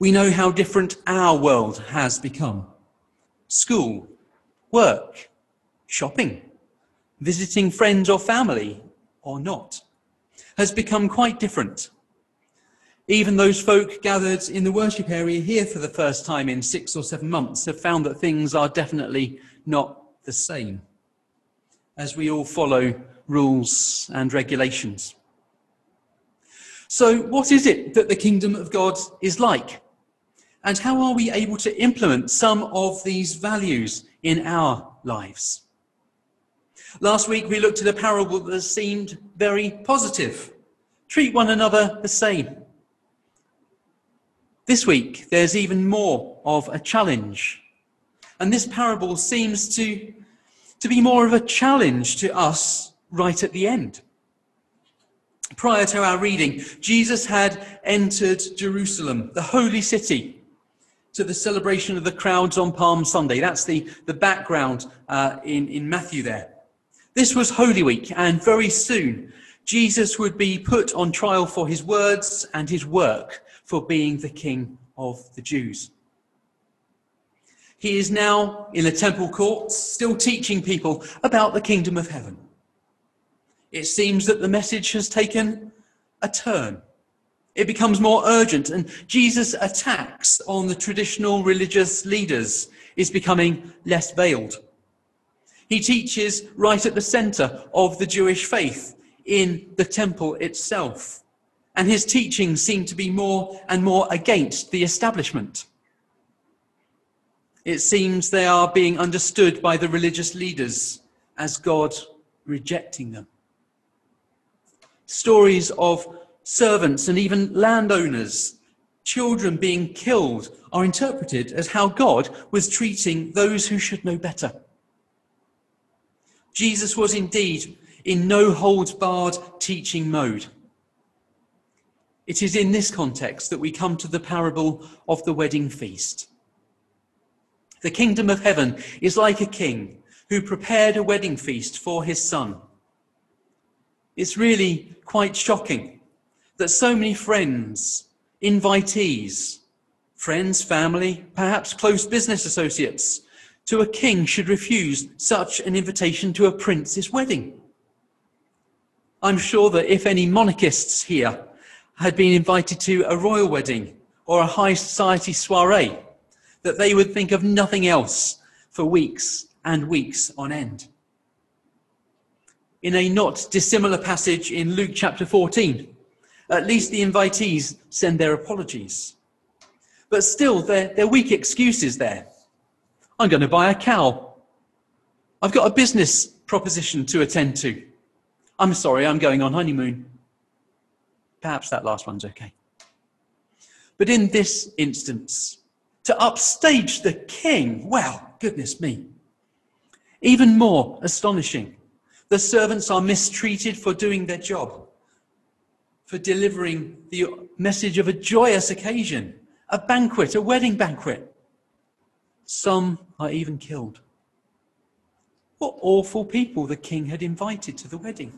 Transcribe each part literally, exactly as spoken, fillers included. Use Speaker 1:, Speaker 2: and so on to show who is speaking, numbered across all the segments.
Speaker 1: We know how different our world has become. School, work, shopping, visiting friends or family or not, has become quite different. Even those folk gathered in the worship area here for the first time in six or seven months have found that things are definitely not the same, as we all follow rules and regulations. So what is it that the kingdom of God is like? And how are we able to implement some of these values in our lives? Last week we looked at a parable that seemed very positive. Treat one another the same. This week there's even more of a challenge. And this parable seems to, to be more of a challenge to us right at the end. Prior to our reading, Jesus had entered Jerusalem, the holy city, to the celebration of the crowds on Palm Sunday. That's the, the background uh, in, in Matthew there. This was Holy Week, and very soon Jesus would be put on trial for his words and his work for being the King of the Jews. He is now in the temple courts, still teaching people about the kingdom of heaven. It seems that the message has taken a turn. It becomes more urgent, and Jesus' attacks on the traditional religious leaders is becoming less veiled. He teaches right at the centre of the Jewish faith in the temple itself, and his teachings seem to be more and more against the establishment. It seems they are being understood by the religious leaders as God rejecting them. Stories of servants and even landowners, children being killed, are interpreted as how God was treating those who should know better. Jesus was indeed in no holds barred teaching mode. It is in this context that we come to the parable of the wedding feast. The kingdom of heaven is like a king who prepared a wedding feast for his son. It's really quite shocking that so many friends, invitees, friends, family, perhaps close business associates, to a king should refuse such an invitation to a prince's wedding. I'm sure that if any monarchists here had been invited to a royal wedding or a high society soiree, that they would think of nothing else for weeks and weeks on end. In a not dissimilar passage in Luke chapter fourteen, at least the invitees send their apologies. But still, they're, they're weak excuses there. I'm going to buy a cow. I've got a business proposition to attend to. I'm sorry, I'm going on honeymoon. Perhaps that last one's okay. But in this instance, to upstage the king, well, goodness me. Even more astonishing, the servants are mistreated for doing their job, for delivering the message of a joyous occasion, a banquet, a wedding banquet. Some are even killed. What awful people the king had invited to the wedding.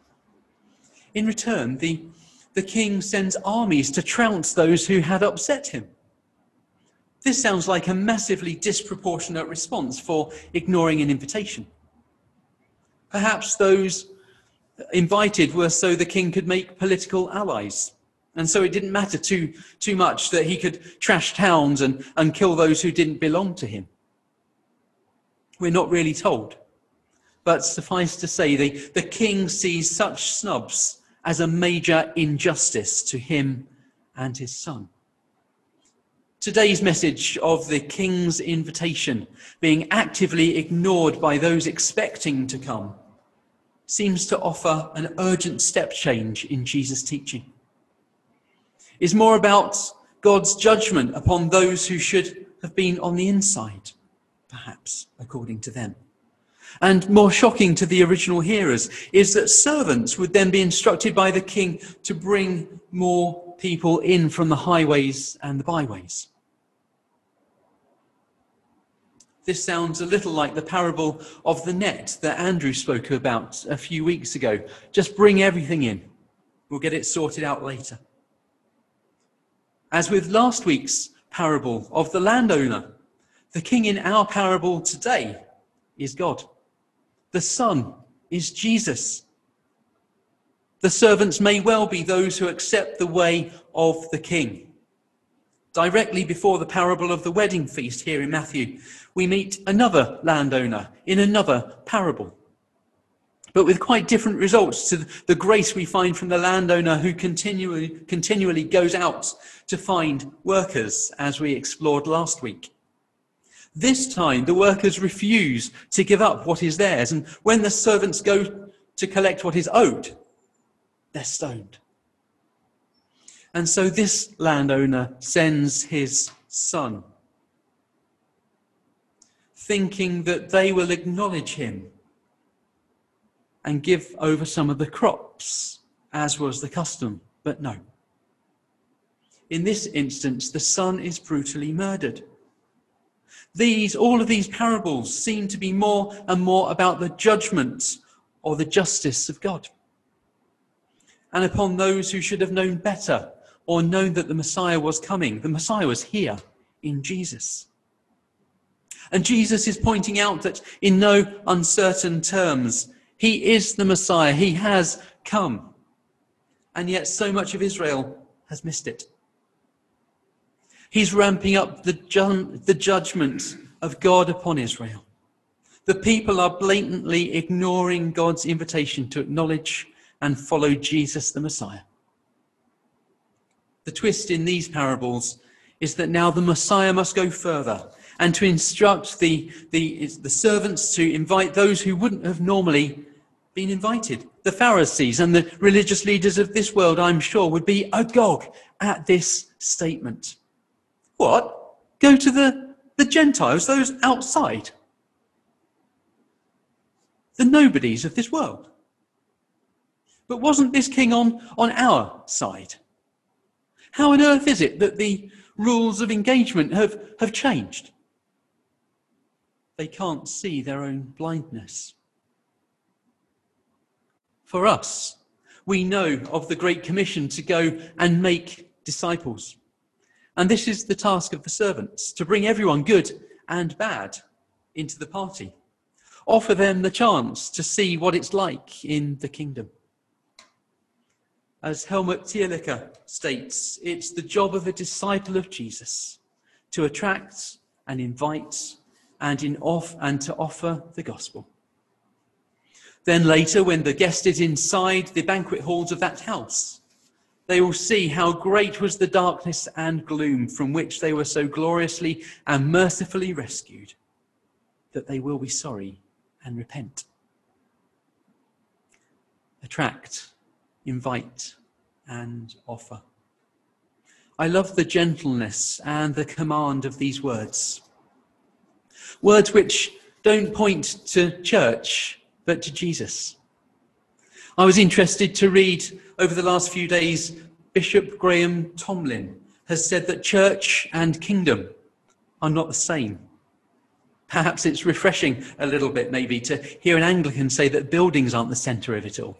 Speaker 1: In return, the, the king sends armies to trounce those who had upset him. This sounds like a massively disproportionate response for ignoring an invitation. Perhaps those invited were so the king could make political allies. And so it didn't matter too, too much that he could trash towns and, and kill those who didn't belong to him. We're not really told. But suffice to say, the, the king sees such snubs as a major injustice to him and his son. Today's message of the king's invitation being actively ignored by those expecting to come seems to offer an urgent step change in Jesus' teaching. It's more about God's judgment upon those who should have been on the inside, perhaps, according to them. And more shocking to the original hearers is that servants would then be instructed by the king to bring more people in from the highways and the byways. This sounds a little like the parable of the net that Andrew spoke about a few weeks ago. Just bring everything in. We'll get it sorted out later. As with last week's parable of the landowner, the king in our parable today is God. The son is Jesus. The servants may well be those who accept the way of the king. Directly before the parable of the wedding feast here in Matthew, we meet another landowner in another parable, but with quite different results to the grace we find from the landowner who continually, continually goes out to find workers, as we explored last week. This time, the workers refuse to give up what is theirs, and when the servants go to collect what is owed, they're stoned. And so this landowner sends his son, thinking that they will acknowledge him and give over some of the crops, as was the custom. But no. In this instance, the son is brutally murdered. These, all of these parables seem to be more and more about the judgment or the justice of God, and upon those who should have known better or known that the Messiah was coming. The Messiah was here in Jesus. And Jesus is pointing out that in no uncertain terms, he is the Messiah. He has come. And yet so much of Israel has missed it. He's ramping up the, ju- the judgment of God upon Israel. The people are blatantly ignoring God's invitation to acknowledge and follow Jesus the Messiah. The twist in these parables is that now the Messiah must go further and to instruct the, the, the servants to invite those who wouldn't have normally been invited. The Pharisees and the religious leaders of this world, I'm sure, would be agog at this statement. What? Go to the, the Gentiles, those outside? The nobodies of this world? But wasn't this king on, on our side? How on earth is it that the rules of engagement have, have changed? They can't see their own blindness. For us, we know of the Great Commission to go and make disciples. And this is the task of the servants, to bring everyone, good and bad, into the party. Offer them the chance to see what it's like in the kingdom. As Helmut Thielicke states, it's the job of a disciple of Jesus to attract and invite and in off and to offer the gospel. Then later, when the guest is inside the banquet halls of that house, they will see how great was the darkness and gloom from which they were so gloriously and mercifully rescued, that they will be sorry and repent. Attract, invite, and offer. I love the gentleness and the command of these words. Words which don't point to church, but to Jesus. I was interested to read over the last few days, Bishop Graham Tomlin has said that church and kingdom are not the same. Perhaps it's refreshing a little bit maybe to hear an Anglican say that buildings aren't the centre of it all.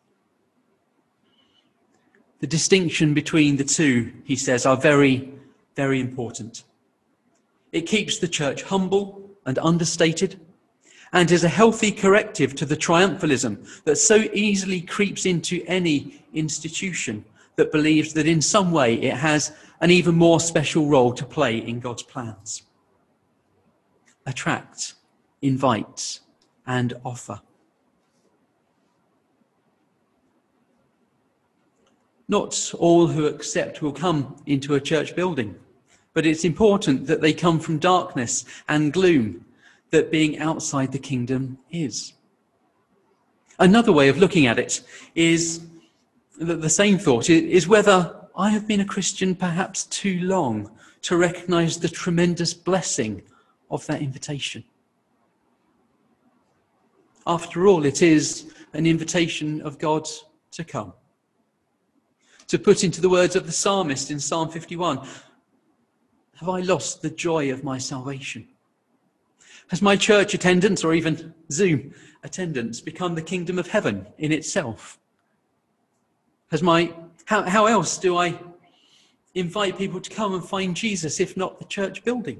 Speaker 1: The distinction between the two, he says, are very, very important. It keeps the church humble and understated, and is a healthy corrective to the triumphalism that so easily creeps into any institution that believes that in some way it has an even more special role to play in God's plans. Attract, invite, and offer. Not all who accept will come into a church building, but it's important that they come from darkness and gloom that being outside the kingdom is. Another way of looking at it is that the same thought is whether I have been a Christian perhaps too long to recognize the tremendous blessing of that invitation. After all, it is an invitation of God to come. To put into the words of the psalmist in Psalm fifty-one, have I lost the joy of my salvation? Has my church attendance or even Zoom attendance become the kingdom of heaven in itself? Has my, how, how else do I invite people to come and find Jesus, if not the church building.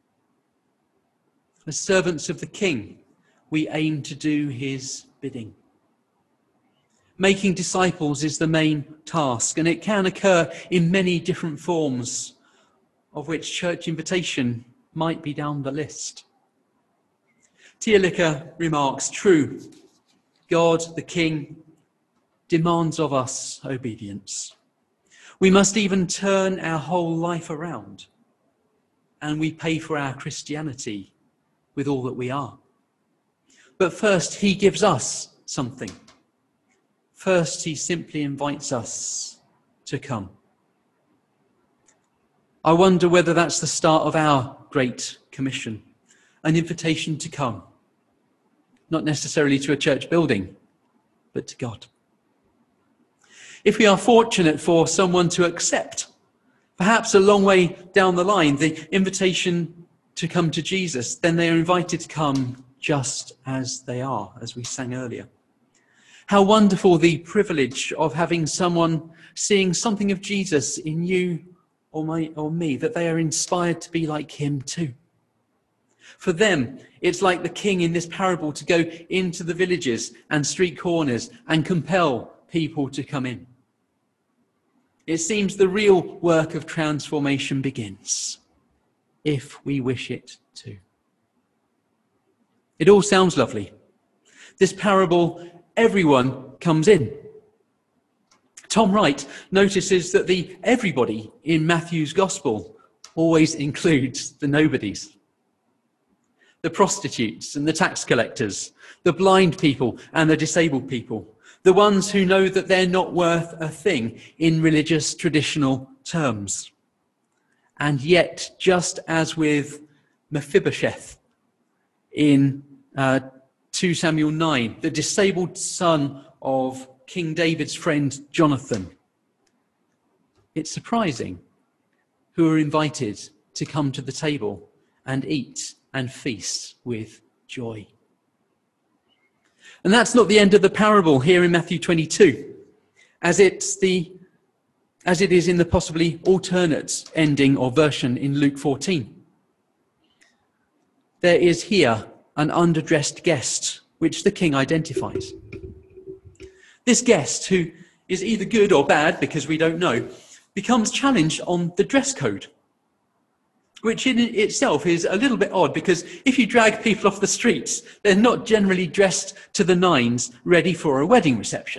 Speaker 1: As servants of the King, we aim to do his bidding. Making disciples is the main task, and it can occur in many different forms, of which church invitation might be down the list. Tierlicher remarks, true, God, the King, demands of us obedience. We must even turn our whole life around, and we pay for our Christianity with all that we are. But first, he gives us something. First, he simply invites us to come. I wonder whether that's the start of our Great Commission, an invitation to come, not necessarily to a church building, but to God. If we are fortunate for someone to accept, perhaps a long way down the line, the invitation to come to Jesus, then they are invited to come just as they are, as we sang earlier. How wonderful the privilege of having someone seeing something of Jesus in you or, my, or me, that they are inspired to be like him too. For them, it's like the King in this parable to go into the villages and street corners and compel people to come in. It seems the real work of transformation begins, if we wish it to. It all sounds lovely. This parable, everyone comes in. Tom Wright notices that the everybody in Matthew's gospel always includes the nobodies. The prostitutes and the tax collectors, the blind people and the disabled people, the ones who know that they're not worth a thing in religious traditional terms. And yet, just as with Mephibosheth in uh, two Samuel nine, the disabled son of King David's friend Jonathan, it's surprising who are invited to come to the table and eat and feast with joy. And that's not the end of the parable here in Matthew twenty-two, as it's the as it is in the possibly alternate ending or version in Luke fourteen. There is here an underdressed guest, which the King identifies. This guest, who is either good or bad, because we don't know, becomes challenged on the dress code, which in itself is a little bit odd, because if you drag people off the streets, they're not generally dressed to the nines, ready for a wedding reception.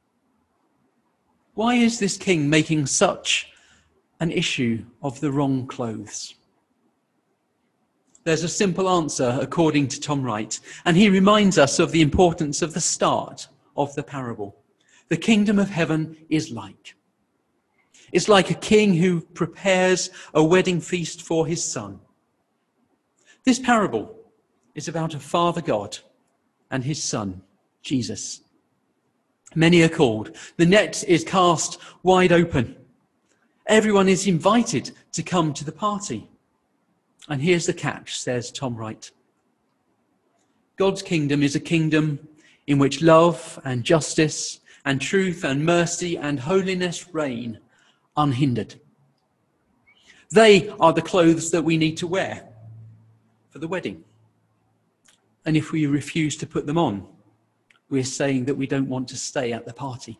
Speaker 1: Why is this king making such an issue of the wrong clothes? There's a simple answer, according to Tom Wright, and he reminds us of the importance of the start of the parable. The kingdom of heaven is like. It's like a king who prepares a wedding feast for his son. This parable is about a Father God and his son, Jesus. Many are called. The net is cast wide open. Everyone is invited to come to the party. And here's the catch, says Tom Wright. God's kingdom is a kingdom in which love and justice and truth and mercy and holiness reign unhindered. They are the clothes that we need to wear for the wedding. And if we refuse to put them on, we're saying that we don't want to stay at the party.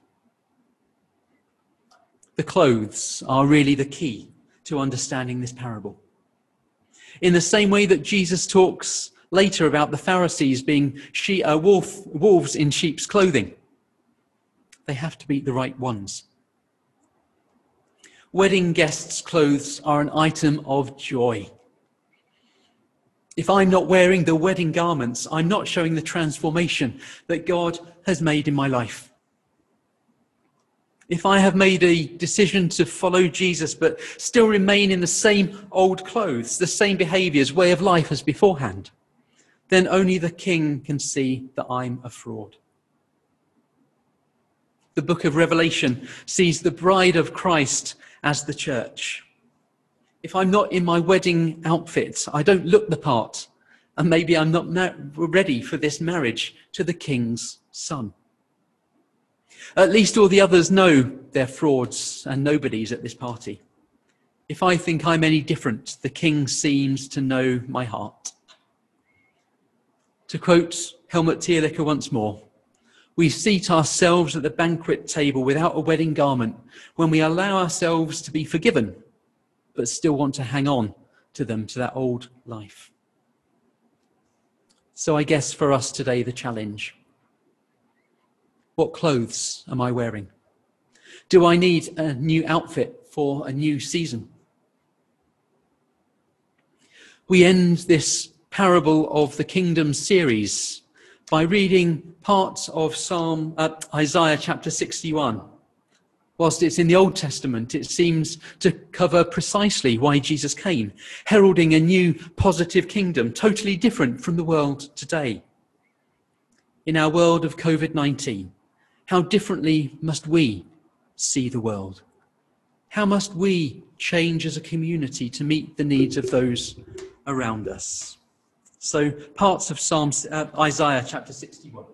Speaker 1: The clothes are really the key to understanding this parable. In the same way that Jesus talks later about the Pharisees being she, uh, wolf, wolves in sheep's clothing, they have to be the right ones. Wedding guests' clothes are an item of joy. If I'm not wearing the wedding garments, I'm not showing the transformation that God has made in my life. If I have made a decision to follow Jesus but still remain in the same old clothes, the same behaviours, way of life as beforehand, then only the King can see that I'm a fraud. The book of Revelation sees the bride of Christ as the church. If I'm not in my wedding outfit, I don't look the part, and maybe I'm not ready for this marriage to the King's son. At least all the others know they're frauds and nobodies at this party. If I think I'm any different, the King seems to know my heart. To quote Helmut Thielicke once more, we seat ourselves at the banquet table without a wedding garment when we allow ourselves to be forgiven, but still want to hang on to them, to that old life. So I guess for us today, the challenge: what clothes am I wearing? Do I need a new outfit for a new season? We end this Parable of the Kingdom series by reading parts of Psalm uh, Isaiah chapter sixty-one. Whilst it's in the Old Testament, it seems to cover precisely why Jesus came, heralding a new positive kingdom, totally different from the world today. In our world of covid nineteen, how differently must we see the world? How must we change as a community to meet the needs of those around us? So, parts of Psalm uh, Isaiah chapter sixty-one.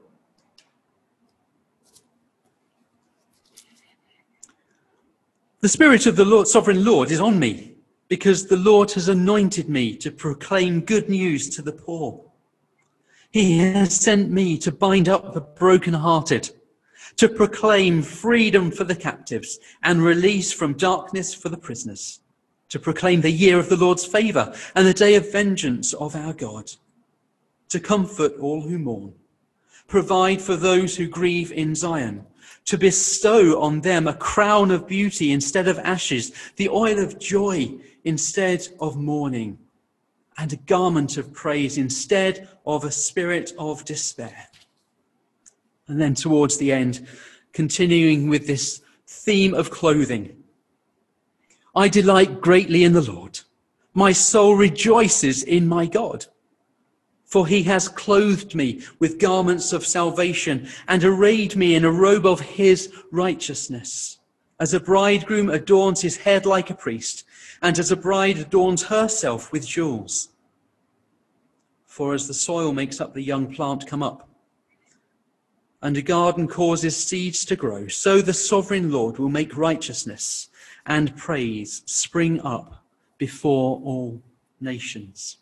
Speaker 1: The Spirit of the Lord, Sovereign Lord is on me, because the Lord has anointed me to proclaim good news to the poor. He has sent me to bind up the brokenhearted, to proclaim freedom for the captives and release from darkness for the prisoners, to proclaim the year of the Lord's favour and the day of vengeance of our God, to comfort all who mourn, provide for those who grieve in Zion, to bestow on them a crown of beauty instead of ashes, the oil of joy instead of mourning, and a garment of praise instead of a spirit of despair. And then towards the end, continuing with this theme of clothing. I delight greatly in the Lord. My soul rejoices in my God. For he has clothed me with garments of salvation and arrayed me in a robe of his righteousness. As a bridegroom adorns his head like a priest, and as a bride adorns herself with jewels. For as the soil makes up the young plant come up, and a garden causes seeds to grow, so the sovereign Lord will make righteousness and praise spring up before all nations.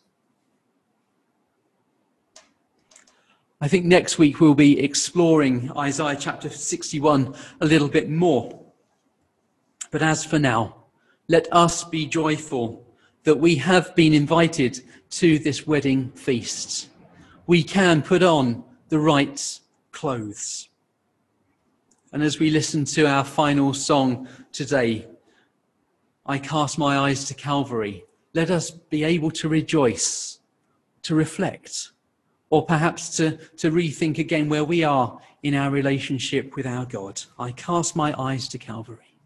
Speaker 1: I think next week we'll be exploring Isaiah chapter sixty-one a little bit more. But as for now, let us be joyful that we have been invited to this wedding feast. We can put on the right clothes. And as we listen to our final song today, I cast my eyes to Calvary. Let us be able to rejoice, to reflect, or perhaps to, to rethink again where we are in our relationship with our God. I cast my eyes to Calvary.